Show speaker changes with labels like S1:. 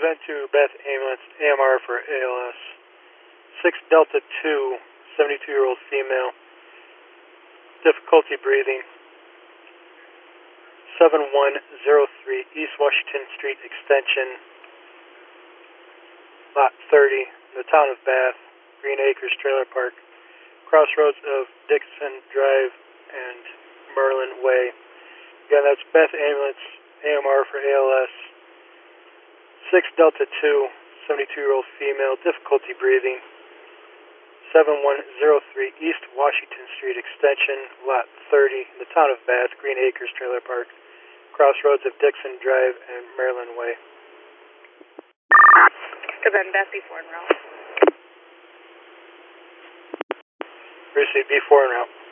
S1: vent to Beth Ambulance, AMR for ALS. 6 Delta 2, 72-year-old female. Difficulty breathing. 7103 East Washington Street Extension, Lot 30, in the town of Bath, Green Acres Trailer Park, crossroads of Dixon Drive and Merlin Way. Again, that's Beth Ambulance, AMR for ALS. 6 Delta 2, 72-year-old female, difficulty breathing. 7103 East Washington Street Extension, Lot 30, in the town of Bath, Green Acres Trailer Park, crossroads of Dixon Drive and Maryland Way.
S2: Could have been Beth before en route.
S1: Receive B4 en route.